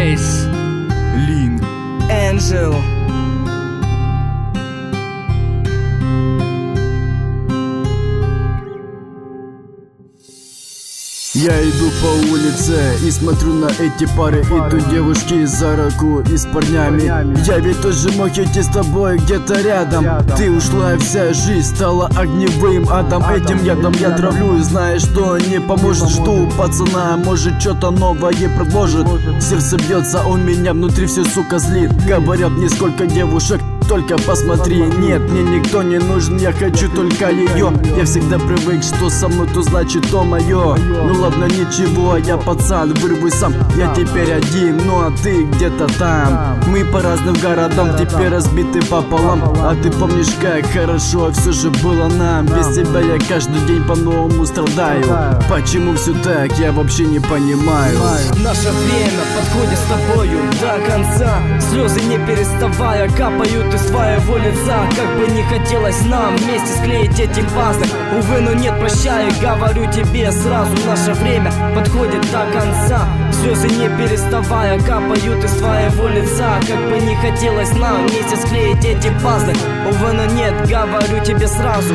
Эйс, Лин, Энджел. Я иду по улице и смотрю на эти пары. Идут девушки за руку и с парнями. Я ведь тоже мог идти с тобой где-то рядом. Ты ушла, и вся жизнь стала огневым адом. Этим ядом я травлю, зная, что не поможет. Жду пацана, может что-то новое предложит. Сердце бьется у меня, внутри все, сука, злит. Говорят мне, сколько девушек, только посмотри. Нет, мне никто не нужен, я хочу только ее. Я всегда привык, что со мной, то значит то мое. Ну ладно, ничего, я пацан, вырвусь сам. Я теперь один, ну а ты где-то там. Мы по разным городам, теперь разбиты пополам. А ты помнишь, как хорошо все же было нам? Без тебя я каждый день по-новому страдаю. Почему все так, я вообще не понимаю. Наше время подходит с тобою до конца. Слезы не переставая капают из твоего лица. Как бы не хотелось нам вместе склеить эти пазлы. Увы, но нет, прощай, говорю тебе сразу. Наше время подходит до конца. Слезы не переставая капают из твоего лица. Как бы не хотелось нам вместе склеить эти пазлы. Увы, но нет, говорю тебе сразу.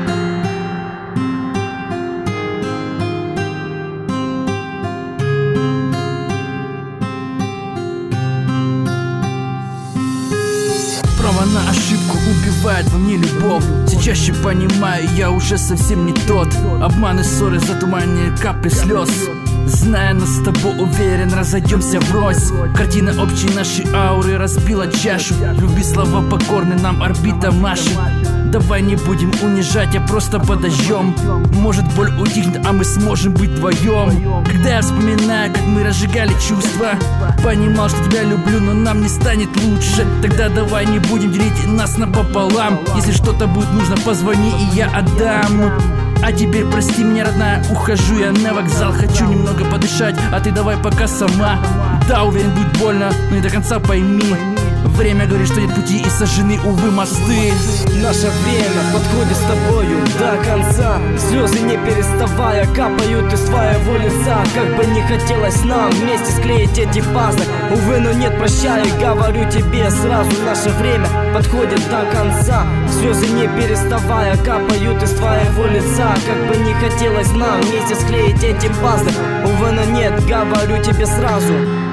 право на ошибку убивает во мне любовь. Все чаще понимаю, я уже совсем не тот. Обман и ссоры, затуманивание капли слез. Зная нас с тобой, уверен, разойдемся врозь. Картина общей нашей ауры разбила чашу. Люби, слова покорны, нам орбита машет. Давай не будем унижать, а просто подождем. Может боль утихнет, а мы сможем быть вдвоем. Когда я вспоминаю, как мы разжигали чувства, понимал, что тебя люблю, но нам не станет лучше. Тогда давай не будем делить нас напополам. Если что-то будет нужно, позвони и я отдам. А теперь прости меня, родная, ухожу я на вокзал. Хочу немного подышать, а ты давай пока сама. Да, уверен, будет больно, но не до конца пойми. Время говорит, что нет пути и сожжены, увы, мосты. Наше время подходит с тобою до конца. Слезы не переставая капают из твоего лица. Как бы не хотелось нам вместе склеить эти пазлы. Увы, но нет, прощай, говорю тебе сразу. Наше время подходит до конца. Слезы не переставая капают из твоего лица. Как бы не хотелось нам вместе склеить эти пазлы. Увы, но нет, говорю тебе сразу.